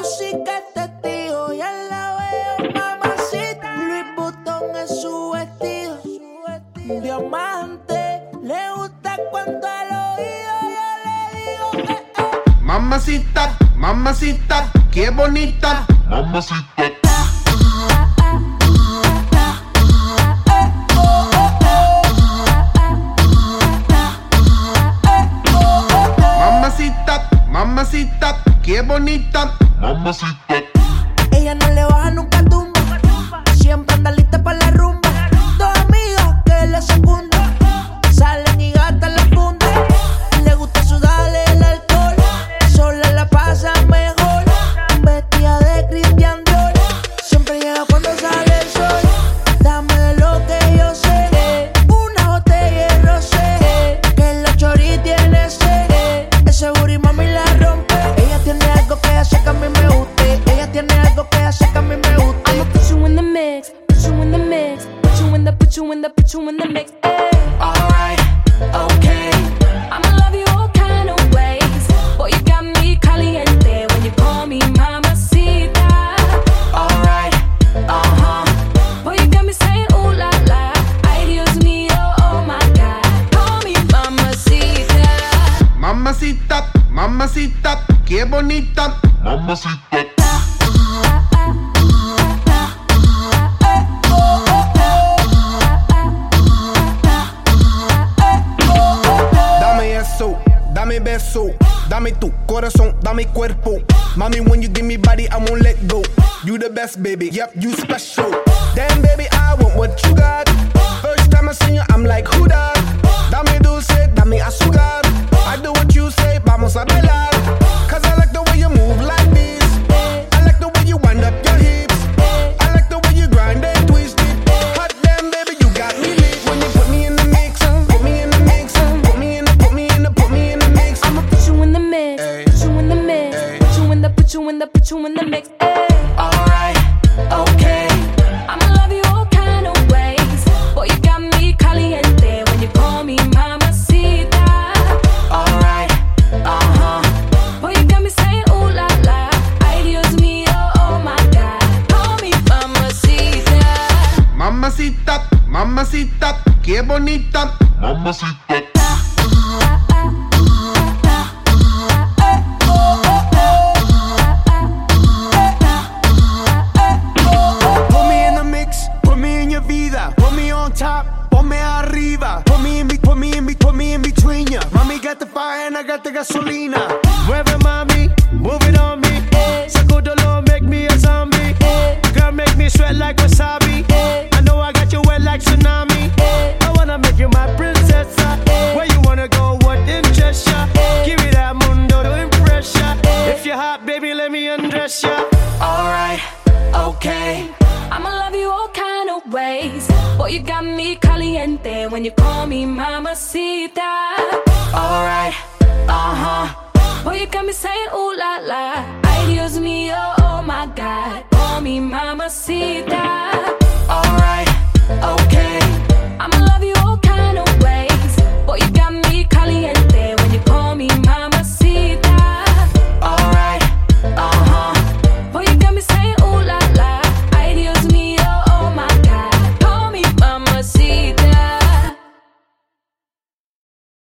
música es testigo, ya la veo, mamacita. Louis Vuitton es su vestido, diamante. Le gusta cuando al oído yo le digo Mamacita, mamacita, qué bonita. Mamacita. Mamacita, mamacita, qué bonita. Mamacita. Ella no le baja nunca tumba, siempre anda lista para la rumba. Dos amigas que le secundan, salen y gastan la funda. Le gusta sudarle el alcohol, sola la pasa mejor. Vestida de Christian Dior, siempre llega cuando sale el sol. Dame de lo que yo sé, una botella de rosé, que la chori tiene sed. Ese booty mami la rompe. Ella tiene algo que hace que a mí me guste. Ella tiene algo que hace que a mí me guste. I'ma put you in the mix, put you in the mix, put you in the, put you in the, put you in the mix. Alright, okay. I'ma love you all kind of ways. Boy, you got me caliente when you call me mamacita. Alright, boy, you got me saying ooh la la. Ay, Dios mío, oh my God. Call me mamacita. Mamacita, mamacita, qué bonita. Mamacita. Dame eso, dame beso, dame tu corazón, dame cuerpo. Mommy, when you give me body, I won't let go. You the best, baby, yep, you special. Damn, baby, I want what you got. First time I seen you, I'm like, who that? Dame dulce, dame azúcar. I do what you say, vamos a bailar. Cause I like the way you move like this. I like the way you wind up your hips. I like the way you grind and twist it. Hot damn, baby, you got me lit. When you put me in the mix, put me in the mix, put me in the, put me in the, put me in the mix. I'ma put you in the mix, put you in the mix, put you in the, put you in the, put you in the mix. Alright, okay. I'ma love you all kind of ways. Boy, you got me caliente when you call me mamacita. Alright, boy, you got me saying ooh la la. Ay, Dios mío, oh my God. Call me mamacita. Mamacita, mamacita, qué bonita. Mamacita. Put me in the mix, put me in your vida. Put me on top, ponme arriba. Put me in, put me in, put me in between ya. Mommy got the fire and I got the gasolina. Mueve mami, move it on me. Sacudolo, make me a zombie. Girl, make me sweat like wasabi. I know I got you wet like tsunami. I wanna make you my princess. Where you wanna go, what interests ya? Give me that mundo to impress ya. If you're hot, baby, let me undress ya. Alright, okay. I'ma love you all kind of ways. Boy, you got me caliente when you call me mamacita. Alright, boy, you got me saying ooh la la. Ay, Dios mío, oh my God. Call me mamacita.